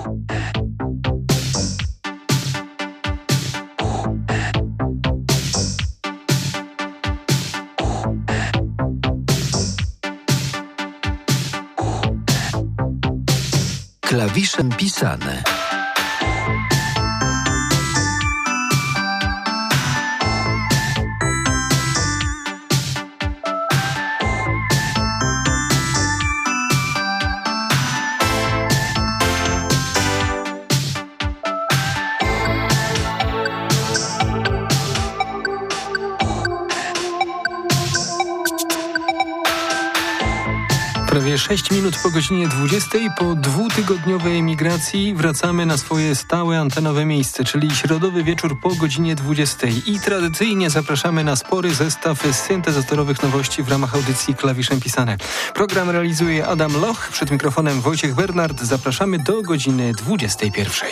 Klawiszem pisane. Prawie 6 minut po godzinie 20. Po dwutygodniowej emigracji wracamy na swoje stałe antenowe miejsce, czyli środowy wieczór po godzinie 20. I tradycyjnie zapraszamy na spory zestaw syntezatorowych nowości w ramach audycji Klawiszem Pisane. Program realizuje Adam Loch, przed mikrofonem Wojciech Bernard. Zapraszamy do godziny 21.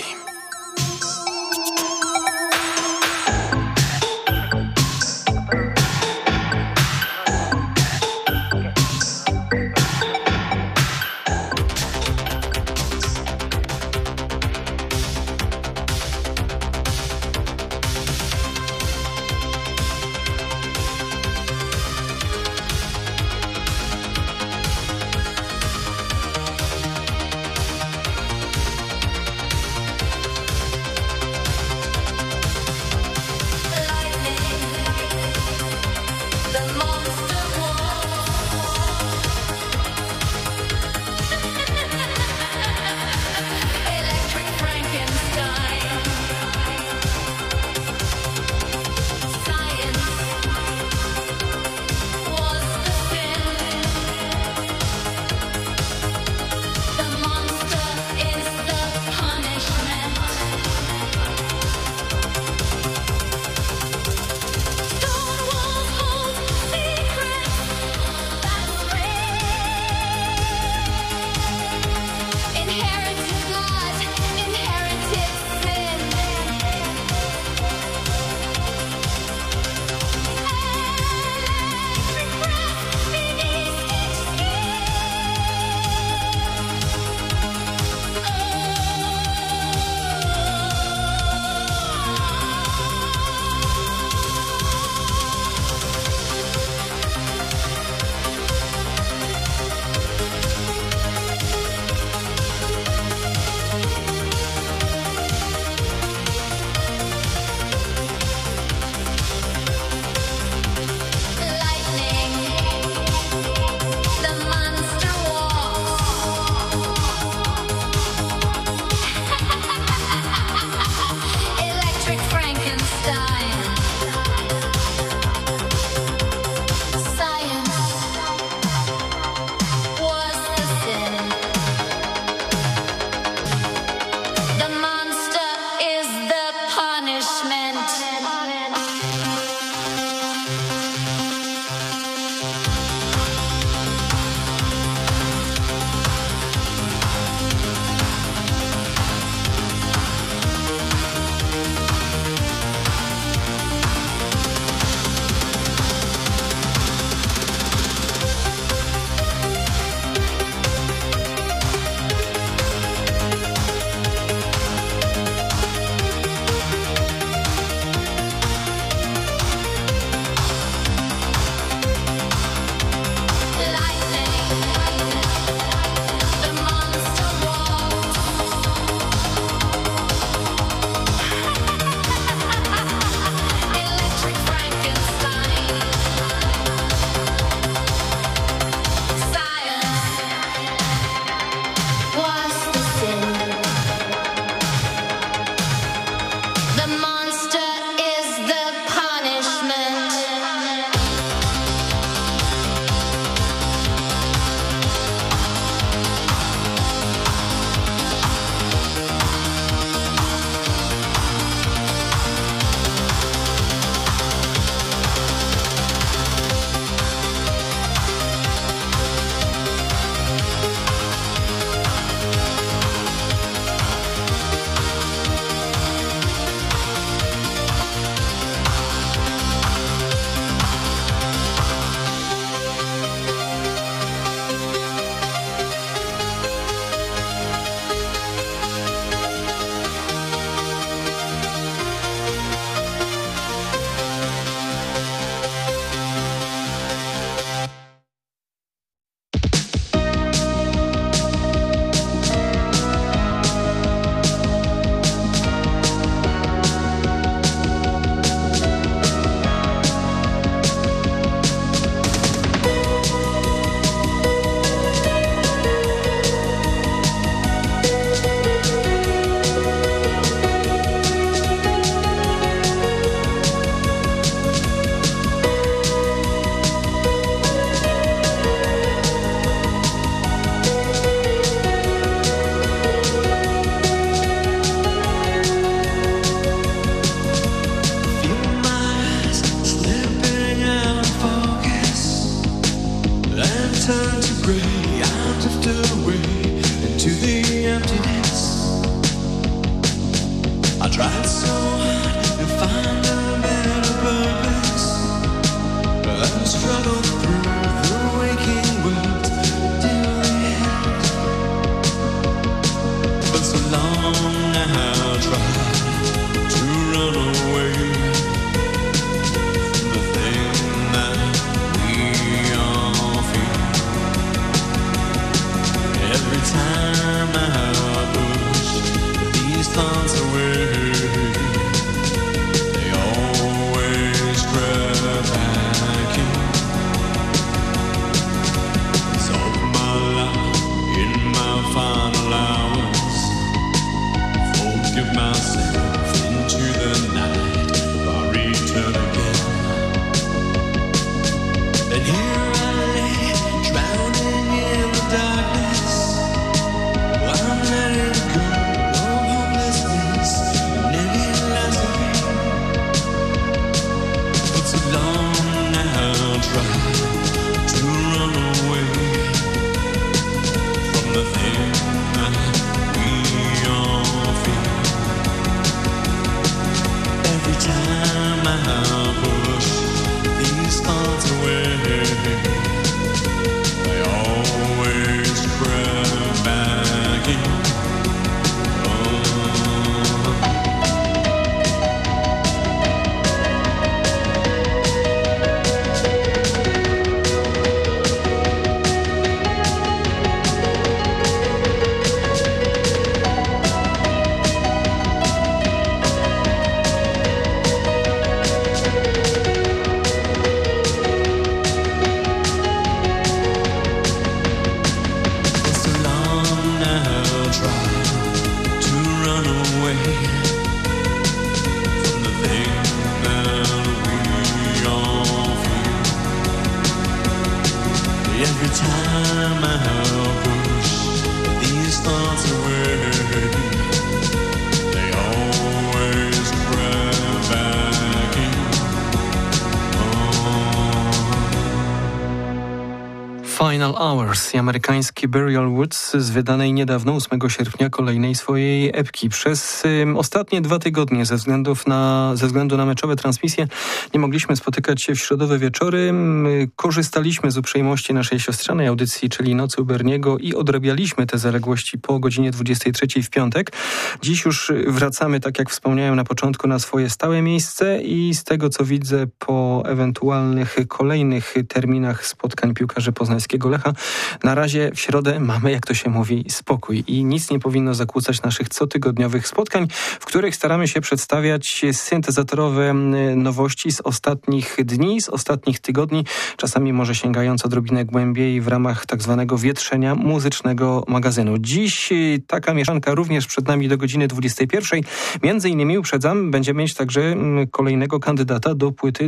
Final Hours i amerykański Burial Woods z wydanej niedawno 8 sierpnia kolejnej swojej epki. Przez ostatnie 2 tygodnie ze względu na meczowe transmisje nie mogliśmy spotykać się w środowe wieczory. Korzystaliśmy z uprzejmości naszej siostrzanej audycji, czyli Nocy u Berniego i odrabialiśmy te zaległości po godzinie 23 w piątek. Dziś już wracamy, tak jak wspomniałem na początku, na swoje stałe miejsce i z tego co widzę po ewentualnych kolejnych terminach spotkań piłkarzy poznańskiego Lecha, na razie w środę mamy, jak to się mówi, spokój i nic nie powinno zakłócać naszych cotygodniowych spotkań, w których staramy się przedstawiać syntezatorowe nowości z ostatnich dni, z ostatnich tygodni, czasami może sięgając odrobinę głębiej w ramach tak zwanego wietrzenia muzycznego magazynu. Dziś taka mieszanka również przed nami do godziny 21. Między innymi, uprzedzam, będziemy mieć także kolejnego kandydata do płyty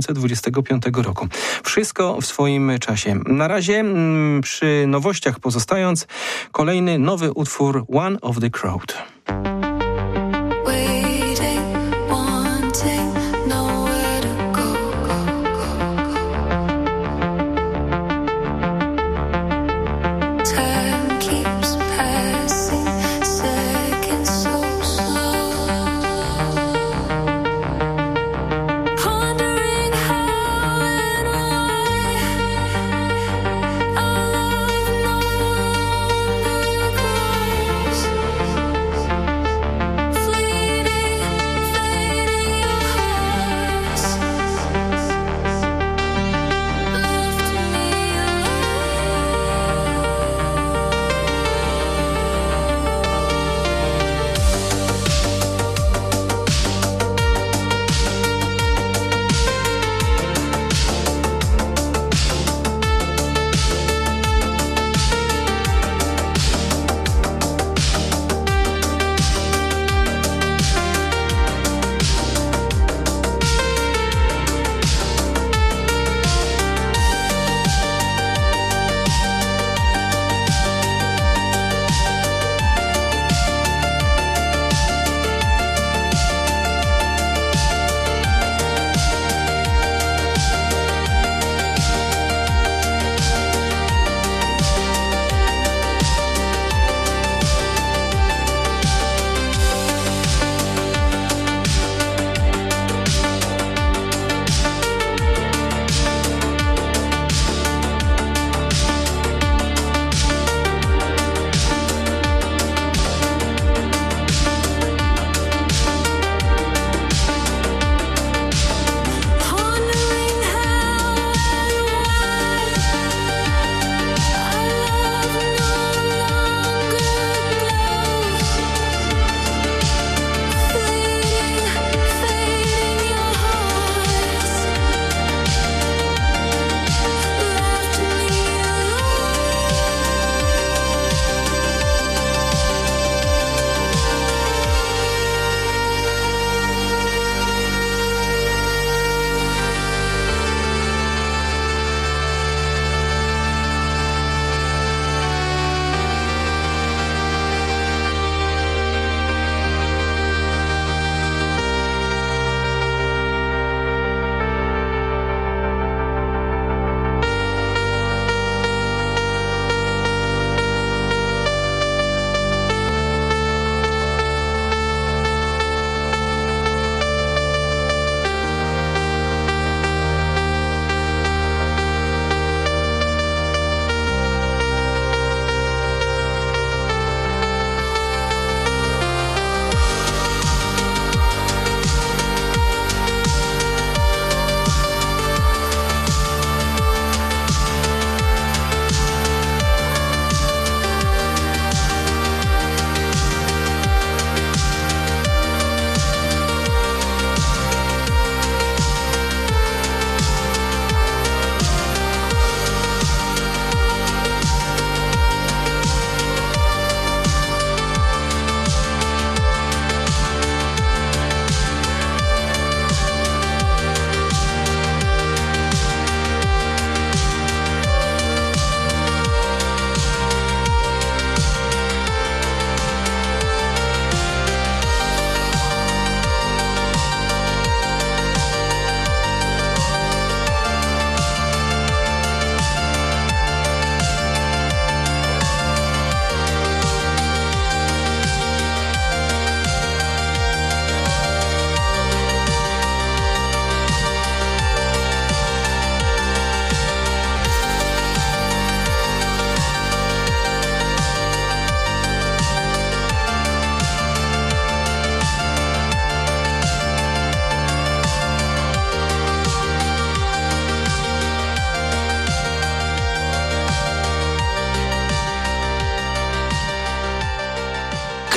2025 roku. Wszystko w swoim czasie. Na razie przy nowościach pozostając, kolejny nowy utwór One of the Crowd.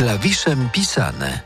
Klawiszem pisane.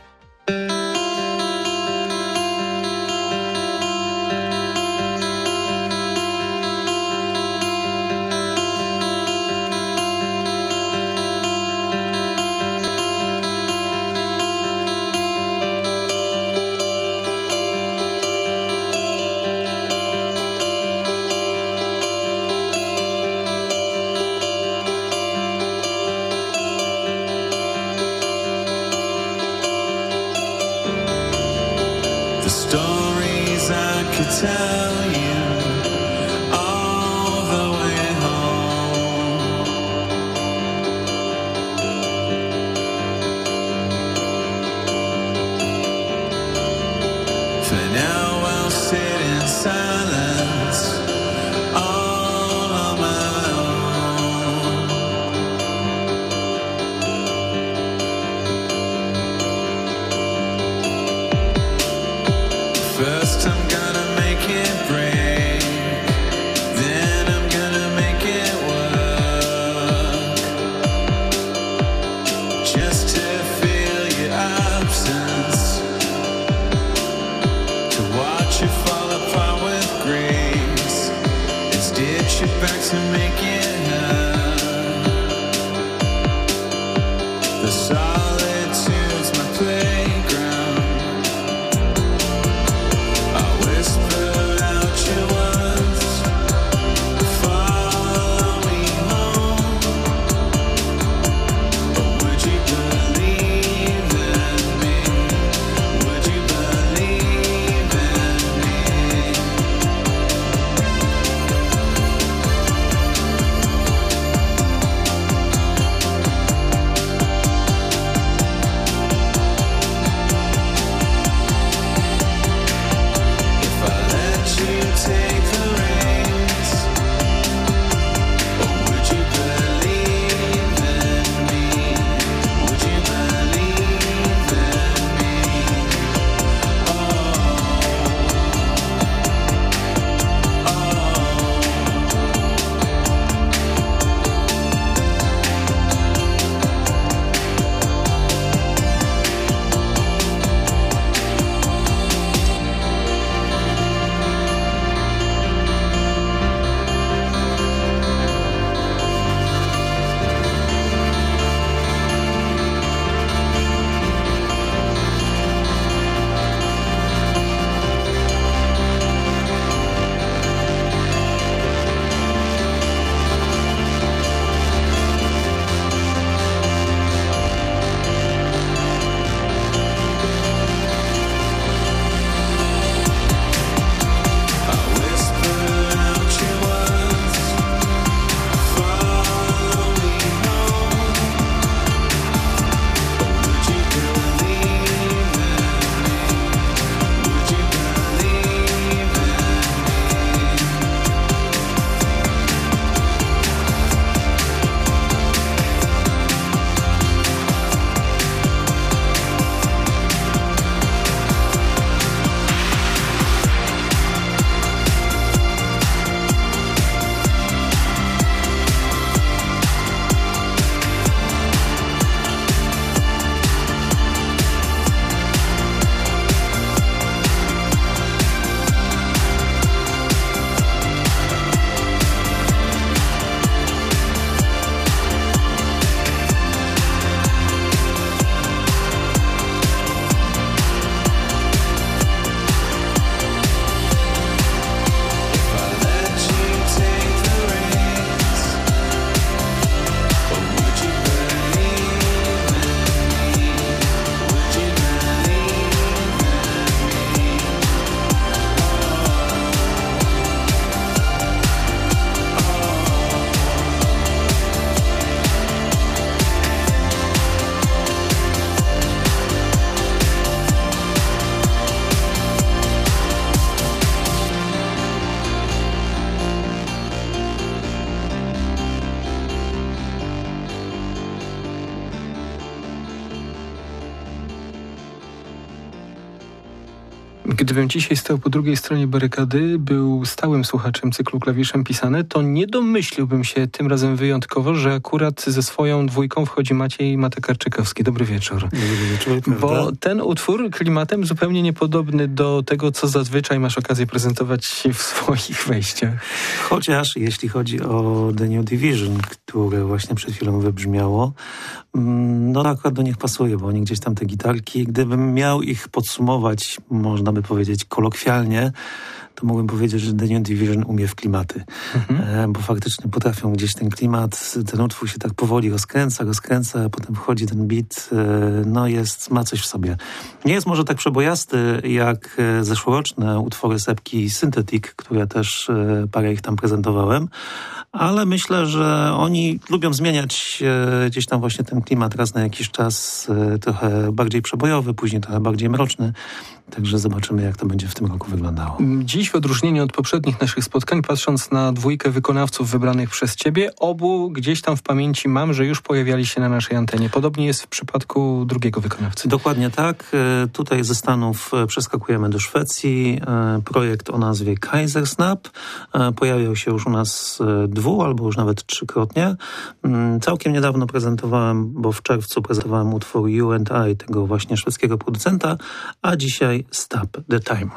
Gdybym dzisiaj stał po drugiej stronie barykady, był stałym słuchaczem cyklu Klawiszem Pisane, to nie domyśliłbym się tym razem wyjątkowo, że akurat ze swoją dwójką wchodzi Maciej Matekarczykowski. Dobry wieczór. Dobry wieczór, prawda? Bo ten utwór klimatem zupełnie niepodobny do tego, co zazwyczaj masz okazję prezentować w swoich wejściach. Chociaż jeśli chodzi o The New Division, które właśnie przed chwilą wybrzmiało, no akurat do nich pasuje, bo oni gdzieś tam te gitarki, gdybym miał ich podsumować, można by powiedzieć kolokwialnie, to mógłbym powiedzieć, że The New Division umie w klimaty. Bo faktycznie potrafią gdzieś ten klimat, ten utwór się tak powoli rozkręca, a potem wchodzi ten beat, ma coś w sobie. Nie jest może tak przebojasty jak zeszłoroczne utwory z epki Synthetic, które też parę ich tam prezentowałem, ale myślę, że oni lubią zmieniać gdzieś tam właśnie ten klimat raz na jakiś czas, trochę bardziej przebojowy, później trochę bardziej mroczny. Także zobaczymy, jak to będzie w tym roku wyglądało. Dziś w odróżnieniu od poprzednich naszych spotkań, patrząc na dwójkę wykonawców wybranych przez ciebie, obu gdzieś tam w pamięci mam, że już pojawiali się na naszej antenie. Podobnie jest w przypadku drugiego wykonawcy. Dokładnie tak. Tutaj ze Stanów przeskakujemy do Szwecji. Projekt o nazwie Kaisersnap pojawiał się już u nas albo już nawet 3-krotnie. Całkiem niedawno prezentowałem, bo w czerwcu prezentowałem utwór You and I, tego właśnie szwedzkiego producenta, a dzisiaj Stop the Time.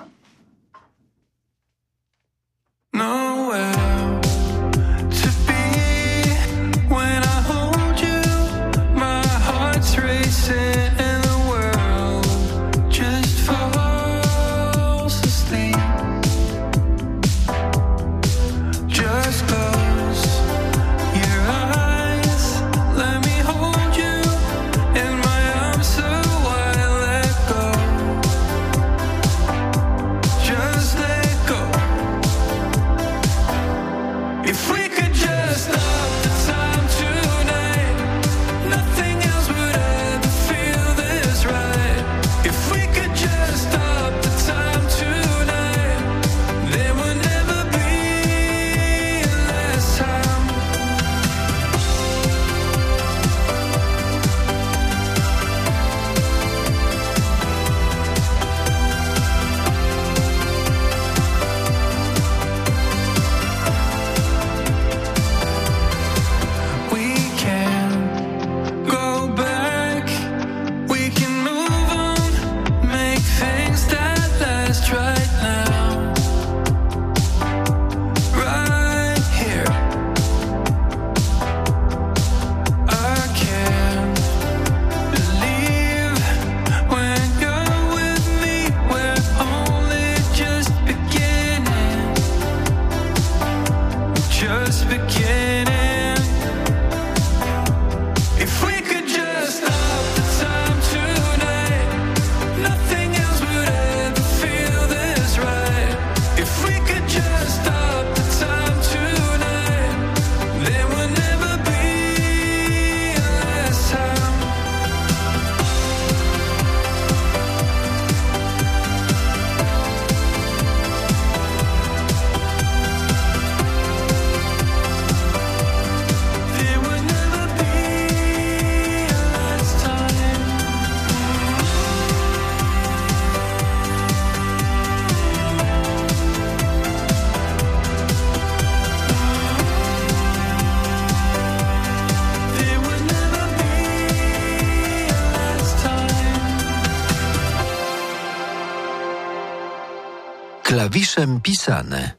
Klawiszem Pisane.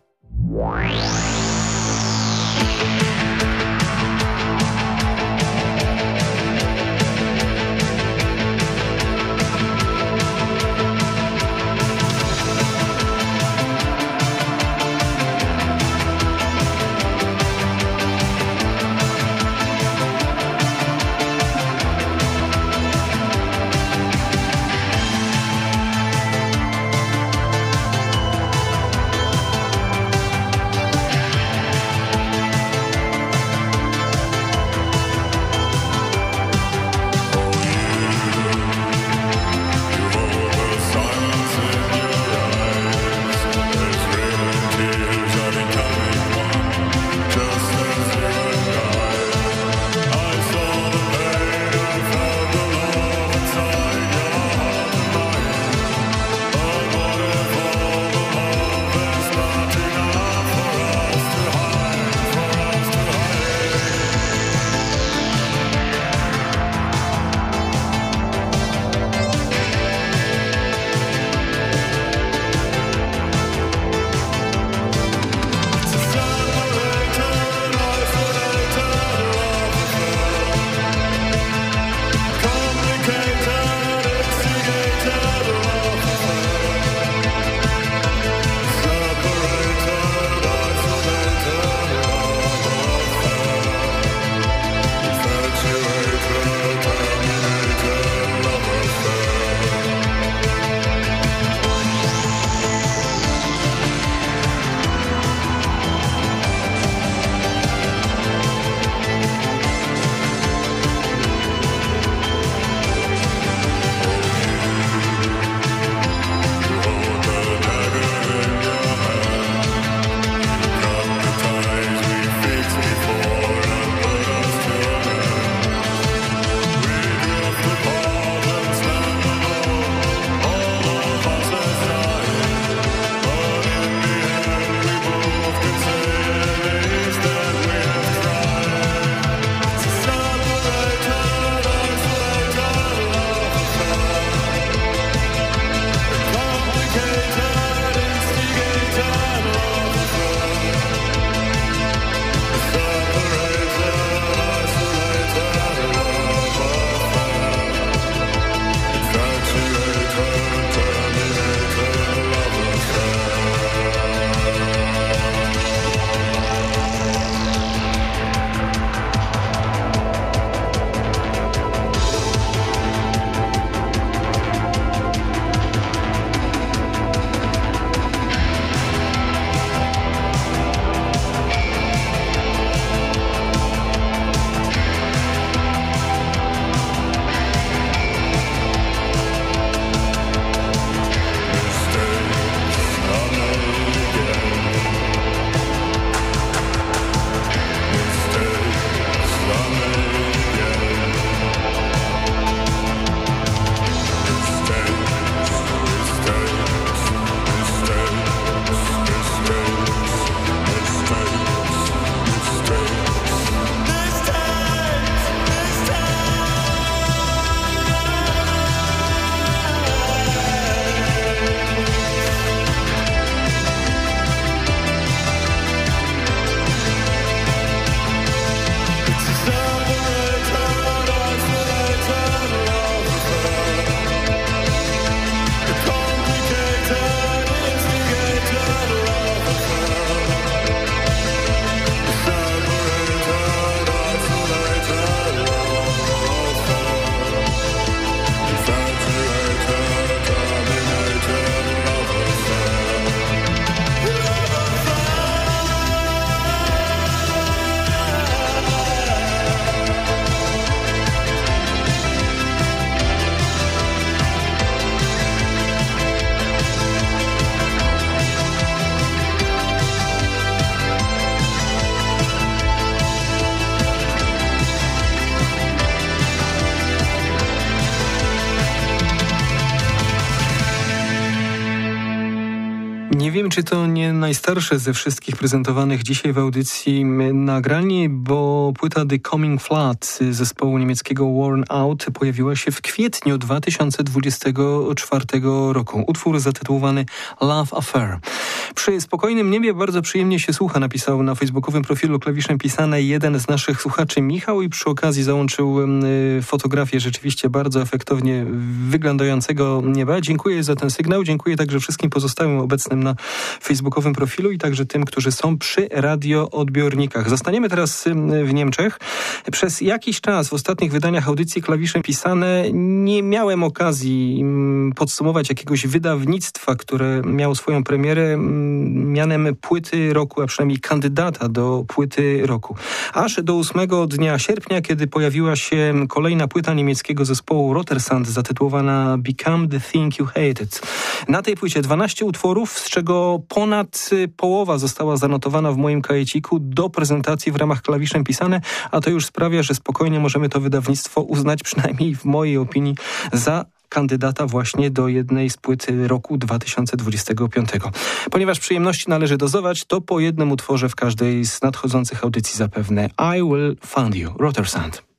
Nie wiem, czy to nie najstarsze ze wszystkich prezentowanych dzisiaj w audycji nagranie, bo płyta The Coming Flood zespołu niemieckiego Worn Out pojawiła się w kwietniu 2024 roku. Utwór zatytułowany Love Affair. Przy spokojnym niebie bardzo przyjemnie się słucha, napisał na facebookowym profilu Klawiszem Pisane jeden z naszych słuchaczy Michał i przy okazji załączył fotografię rzeczywiście bardzo efektownie wyglądającego nieba. Dziękuję za ten sygnał, dziękuję także wszystkim pozostałym obecnym na facebookowym profilu i także tym, którzy są przy radioodbiornikach. Zostaniemy teraz w Niemczech. Przez jakiś czas w ostatnich wydaniach audycji Klawiszem Pisane nie miałem okazji podsumować jakiegoś wydawnictwa, które miało swoją premierę mianem płyty roku, a przynajmniej kandydata do płyty roku. Aż do 8 dnia sierpnia, kiedy pojawiła się kolejna płyta niemieckiego zespołu Rotersand zatytułowana Become the Thing You Hated. Na tej płycie 12 utworów, z czego ponad połowa została zanotowana w moim kajeciku do prezentacji w ramach Klawiszem Pisane, a to już sprawia, że spokojnie możemy to wydawnictwo uznać, przynajmniej w mojej opinii, za kandydata właśnie do jednej z płyt roku 2025. Ponieważ przyjemności należy dozować, to po jednym utworze w każdej z nadchodzących audycji zapewne. I Will Find You, Rotersand.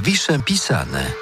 Klawisze pisane.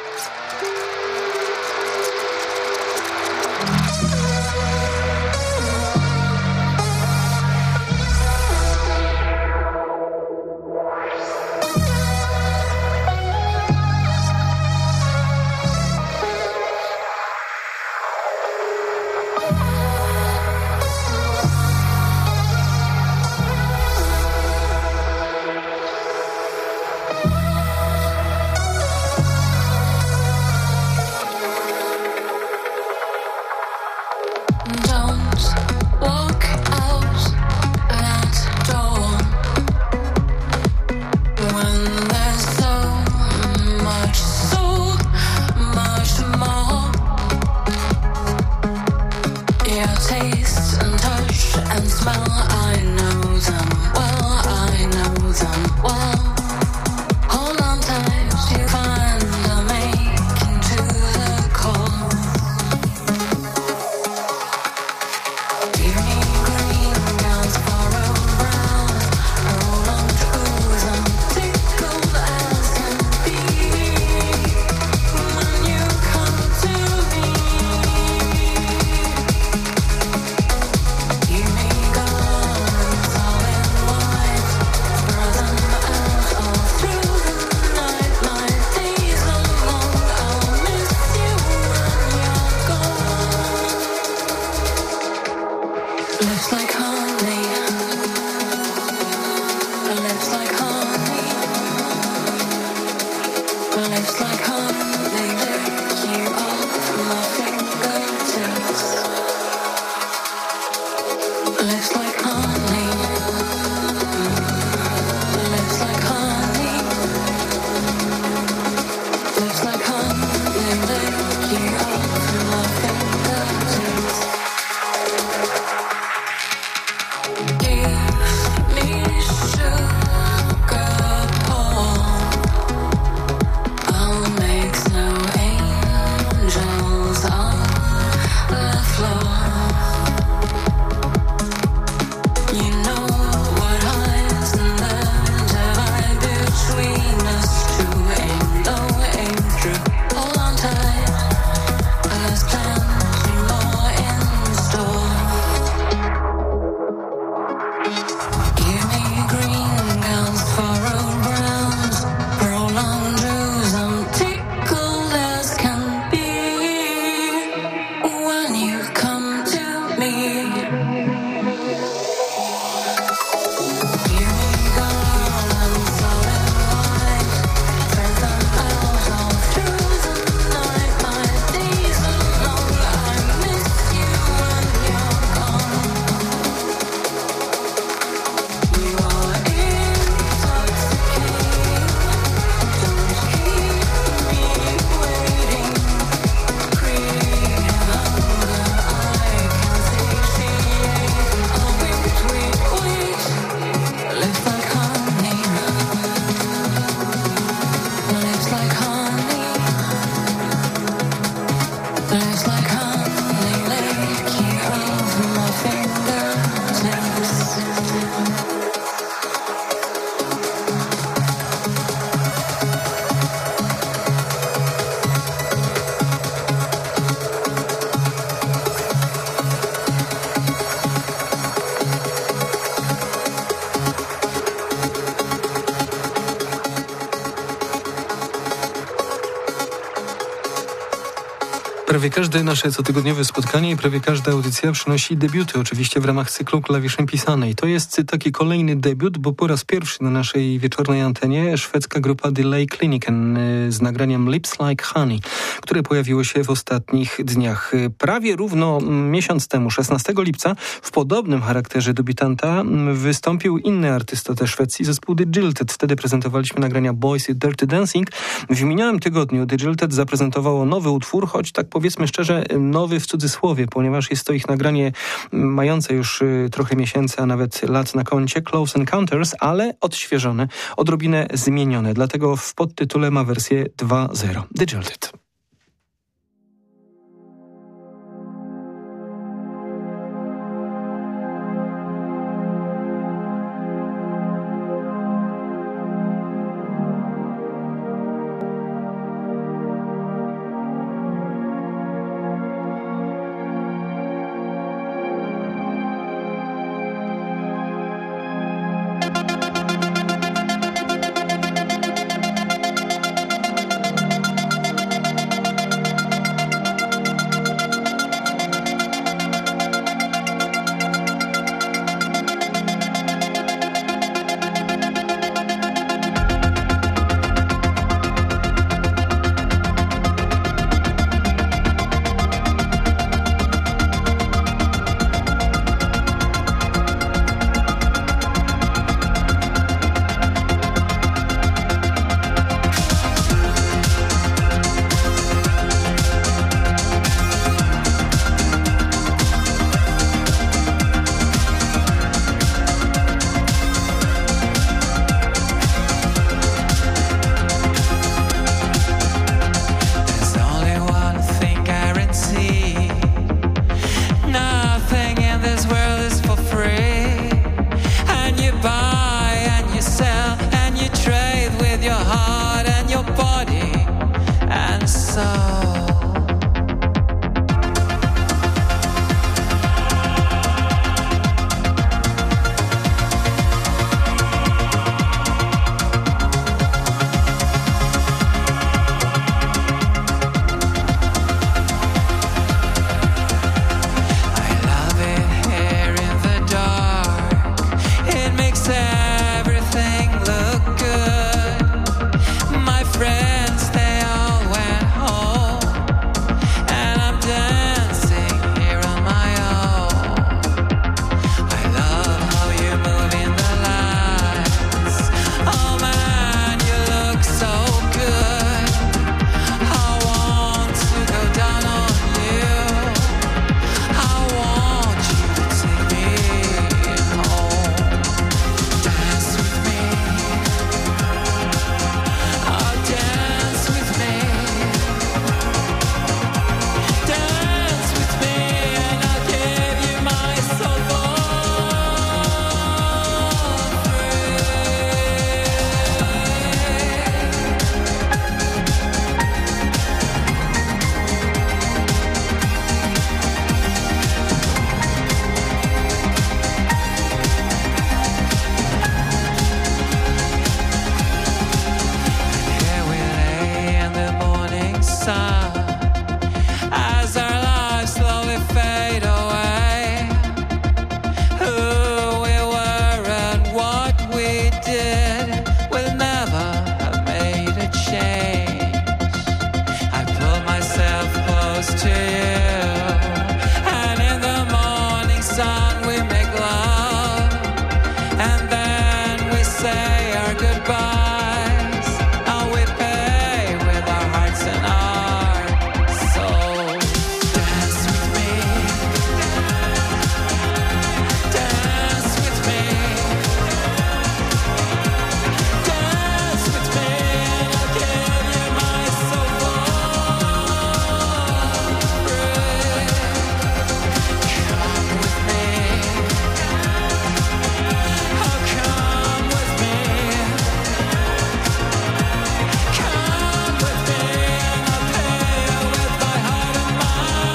Prawie każde nasze cotygodniowe spotkanie i prawie każda audycja przynosi debiuty, oczywiście w ramach cyklu Klawiszem Pisanej. To jest taki kolejny debiut, bo po raz pierwszy na naszej wieczornej antenie szwedzka grupa Delay Kliniken z nagraniem Lips Like Honey, które pojawiło się w ostatnich dniach. Prawie równo miesiąc temu, 16 lipca, w podobnym charakterze debiutanta wystąpił inny artysta ze Szwecji, zespół The Jilted. Wtedy prezentowaliśmy nagrania Boys i Dirty Dancing. W minionym tygodniu The Jilted zaprezentowało nowy utwór, choć tak powiedzmy szczerze, nowy w cudzysłowie, ponieważ jest to ich nagranie mające już trochę miesięcy, a nawet lat na koncie, Close Encounters, ale odświeżone, odrobinę zmienione. Dlatego w podtytule ma wersję 2.0. The Jilted. to you. And in the morning sun we make love, and then we say our goodbyes, and we pay with our hearts and our souls. Dance with me, dance with me, dance with me, and I'll give you my soul for free. Come with me, oh come with me, come with me, and I'll pay you with my heart and my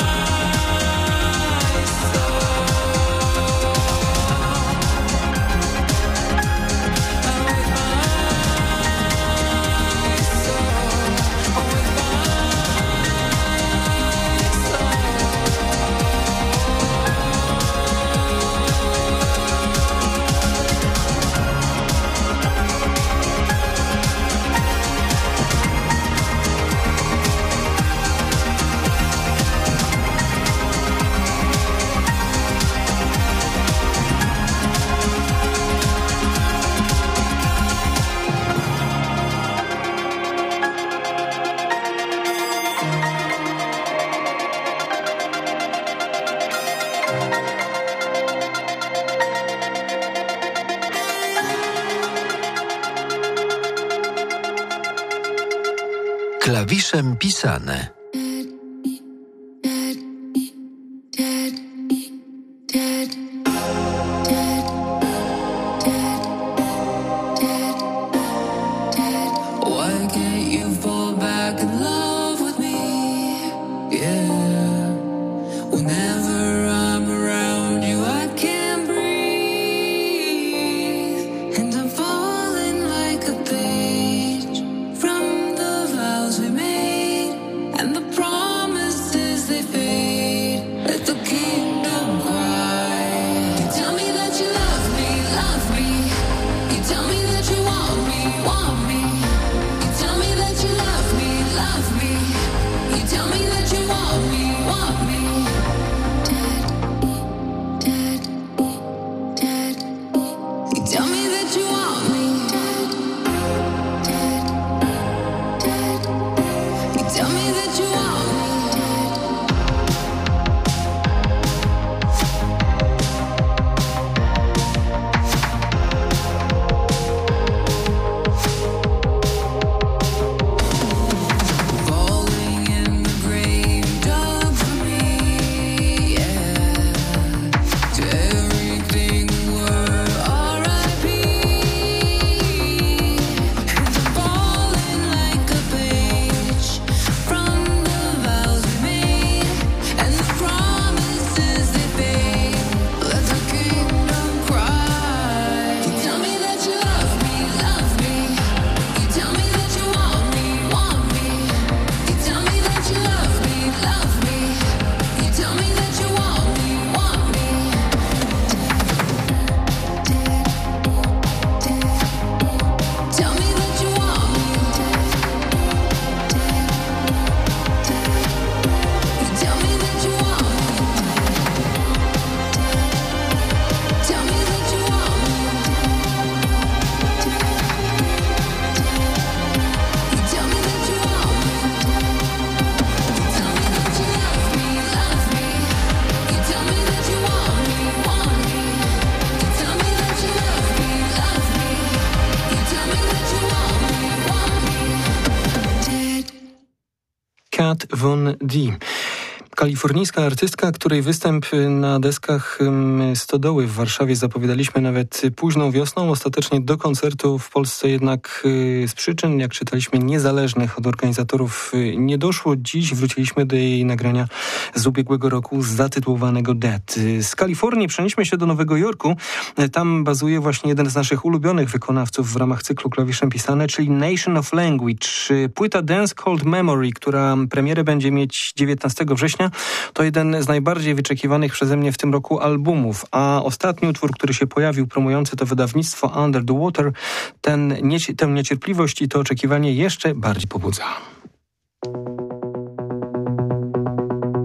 soul. Klawiszem pisane. Why can't you fall back in love with me? Yeah. Whenever I'm around you, I can't breathe, and I'm falling like a page from the vows we made, and the promises they fade. Let the kingdom cry. You tell me that you love me, love me. You tell me that you want me, want me. You tell me that you love me, love me. You tell me that you want me, want me. You tell me that you want me. You tell me that you want me. Falling in the grave, dug for me, yeah. To everything we were, R.I.P. And I'm falling like a page from the vows we made, and the promises they fade. Let the kingdom cry. You tell me that you love me, love me. You tell me that you want me, want me. You tell me that you love me, love me. You tell me that you want me, want me. Tell me that you want me. You tell me that you want me. Tell me that you want me. You tell me that you want me. You tell me that you love me, love me. You tell me that you want me, want me. You tell me that you love me, love me. You tell me that you want me, want me. Kat Von D. Kalifornijska artystka, której występ na deskach Stodoły w Warszawie zapowiadaliśmy nawet późną wiosną. Ostatecznie do koncertu w Polsce jednak z przyczyn, jak czytaliśmy, niezależnych od organizatorów nie doszło. Dziś wróciliśmy do jej nagrania z ubiegłego roku zatytułowanego Dead. Z Kalifornii przenieśmy się do Nowego Jorku. Tam bazuje właśnie jeden z naszych ulubionych wykonawców w ramach cyklu Klawiszem Pisane, czyli Nation of Language. Płyta Dance Called Memory, która premierę będzie mieć 19 września, to jeden z najbardziej wyczekiwanych przeze mnie w tym roku albumów, a ostatni utwór, który się pojawił promujący to wydawnictwo Under the Water, tę niecierpliwość i to oczekiwanie jeszcze bardziej pobudza.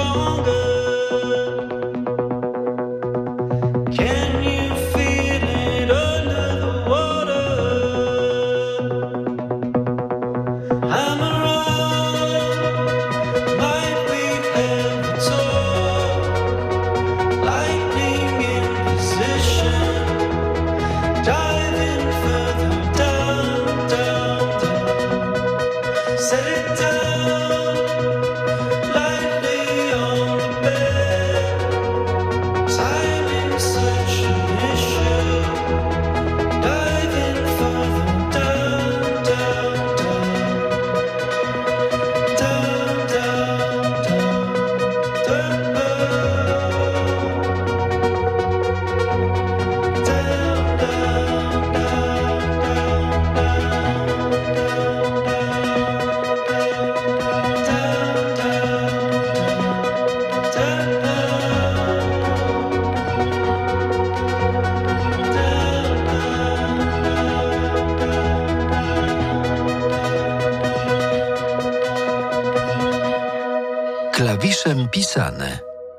Klawiszem pisane.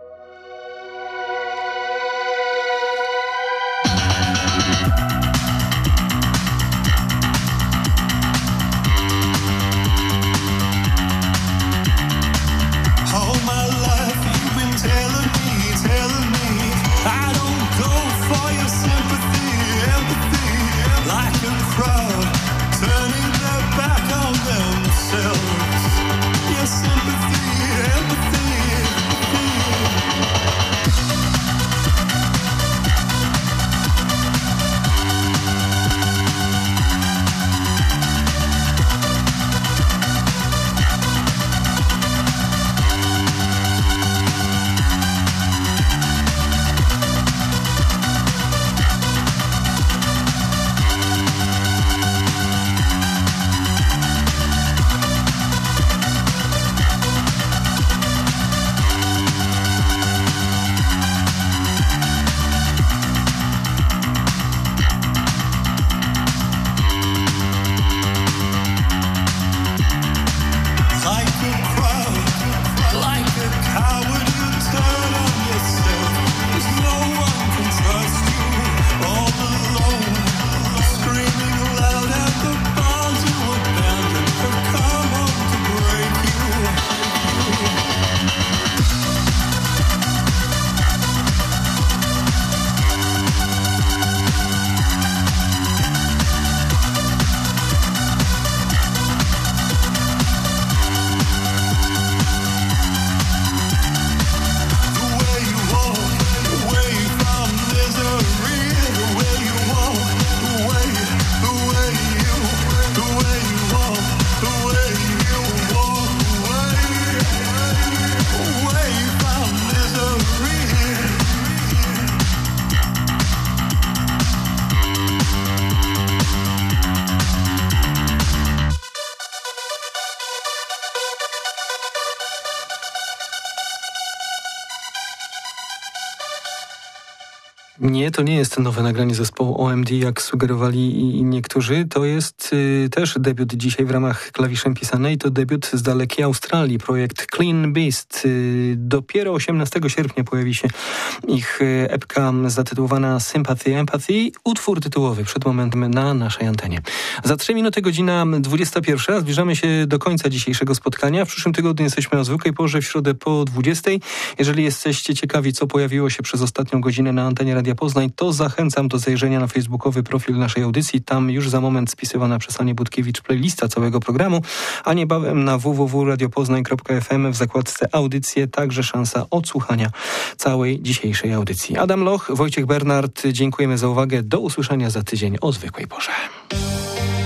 Nie, to nie jest nowe nagranie zespołu OMD, jak sugerowali niektórzy. To jest też debiut dzisiaj w ramach Klawiszem pisanej. To debiut z dalekiej Australii, projekt Clean Beast. Dopiero 18 sierpnia pojawi się ich epka zatytułowana Sympathy Empathy. Utwór tytułowy przed momentem na naszej antenie. Za 3 minuty godzina 21. Zbliżamy się do końca dzisiejszego spotkania. W przyszłym tygodniu jesteśmy o zwykłej porze, w środę po 20. Jeżeli jesteście ciekawi, co pojawiło się przez ostatnią godzinę na antenie Radia Poznań, to zachęcam do zajrzenia na facebookowy profil naszej audycji. Tam już za moment spisywana przez Anię Budkiewicz playlista całego programu, a niebawem na www.radiopoznań.fm w zakładce audycje także szansa odsłuchania całej dzisiejszej audycji. Adam Loch, Wojciech Bernard, dziękujemy za uwagę. Do usłyszenia za tydzień o zwykłej porze.